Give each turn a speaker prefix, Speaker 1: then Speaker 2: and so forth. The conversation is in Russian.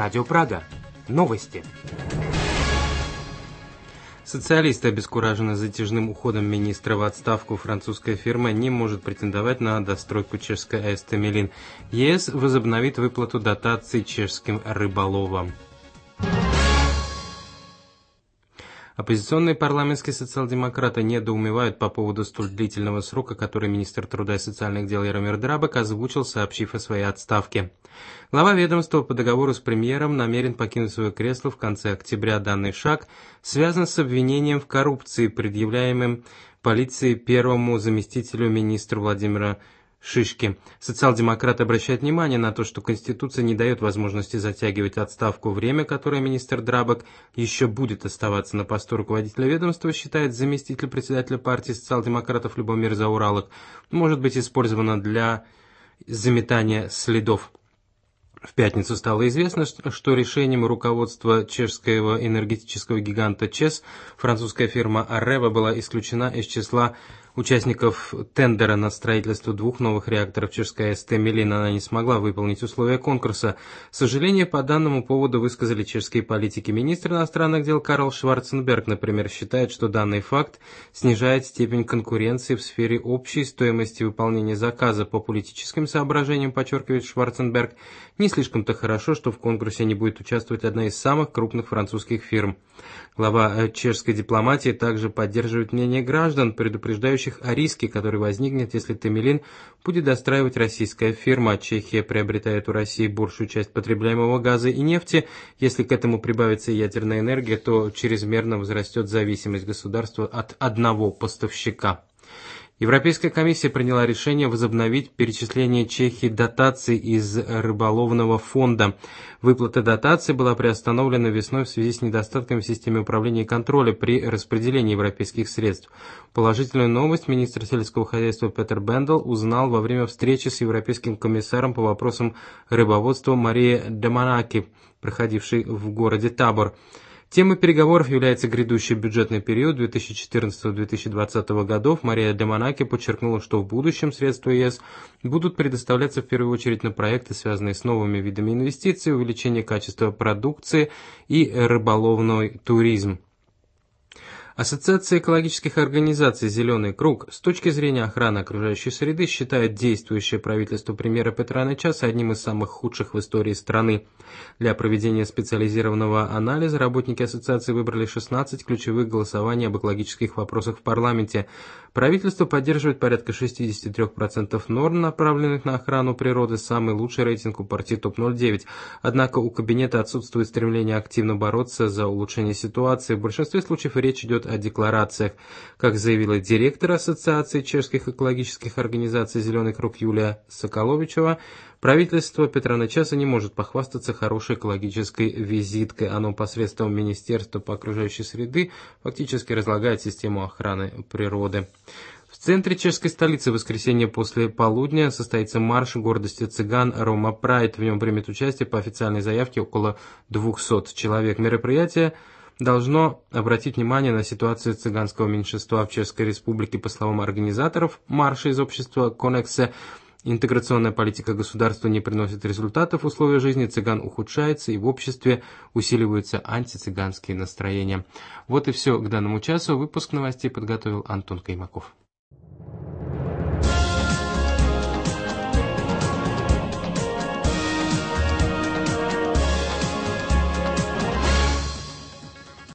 Speaker 1: Радио Прага. Новости. Социалисты обескуражены затяжным уходом министра в отставку. Французская фирма не может претендовать на достройку чешской АЭС Темелин. ЕС возобновит выплату дотаций чешским рыболовам. Оппозиционные парламентские социал-демократы недоумевают по поводу столь длительного срока, который министр труда и социальных дел Яромир Драбек озвучил, сообщив о своей отставке. Глава ведомства по договору с премьером намерен покинуть свое кресло в конце октября. Данный шаг связан с обвинением в коррупции, предъявляемым полицией первому заместителю министра Владимира Шишки. Социал-демократы обращают внимание на то, что Конституция не дает возможности затягивать отставку. Время, которое министр Драбек еще будет оставаться на посту руководителя ведомства, считает заместитель председателя партии социал-демократов Любомир Зауралок, может быть использовано для заметания следов. В пятницу стало известно, что решением руководства чешского энергетического гиганта ЧЕС французская фирма Areva была исключена из числа участников тендера на строительство двух новых реакторов чешской АЭС Темелин. Она не смогла выполнить условия конкурса. Сожаление по данному поводу высказали чешские политики. Министр иностранных дел Карл Шварценберг, например, считает, что данный факт снижает степень конкуренции в сфере общей стоимости выполнения заказа. По политическим соображениям, подчеркивает Шварценберг, не слишком-то хорошо, что в конкурсе не будет участвовать одна из самых крупных французских фирм. Глава чешской дипломатии также поддерживает мнение граждан, предупреждающих о риске, который возникнет, если Темелин будет достраивать российская фирма. Чехия приобретает у России большую часть потребляемого газа и нефти. Если к этому прибавится ядерная энергия, то чрезмерно возрастет зависимость государства от одного поставщика. Европейская комиссия приняла решение возобновить перечисление Чехии дотаций из рыболовного фонда. Выплата дотаций была приостановлена весной в связи с недостатками в системе управления и контроля при распределении европейских средств. Положительную новость министр сельского хозяйства Петер Бендел узнал во время встречи с европейским комиссаром по вопросам рыбоводства Марией Даманаки, проходившей в городе Табор. Темой переговоров является грядущий бюджетный период 2014-2020 годов. Мария Даманаки подчеркнула, что в будущем средства ЕС будут предоставляться в первую очередь на проекты, связанные с новыми видами инвестиций, увеличение качества продукции и рыболовный туризм. Ассоциация экологических организаций «Зеленый круг» с точки зрения охраны окружающей среды считает действующее правительство премьера Петра Нечаса одним из самых худших в истории страны. Для проведения специализированного анализа работники ассоциации выбрали 16 ключевых голосований об экологических вопросах в парламенте. Правительство поддерживает порядка 63% норм, направленных на охрану природы. Самый лучший рейтинг у партии ТОП-09. Однако у кабинета отсутствует стремление активно бороться за улучшение ситуации. В большинстве случаев речь идет о декларациях. Как заявила директор Ассоциации чешских экологических организаций «Зеленый круг» Юлия Соколовичева, правительство Петра Нечаса не может похвастаться хорошей экологической визиткой. Оно посредством Министерства по окружающей среды фактически разлагает систему охраны природы. В центре чешской столицы в воскресенье после полудня состоится марш гордости цыган Рома Прайд. В нем примет участие по официальной заявке около 200 человек. Мероприятие должно обратить внимание на ситуацию цыганского меньшинства в Чешской Республике. По словам организаторов марша из общества Конексе, интеграционная политика государства не приносит результатов, условия жизни цыган ухудшаются и в обществе усиливаются антицыганские настроения. Вот и все к данному часу. Выпуск новостей подготовил Антон Каймаков.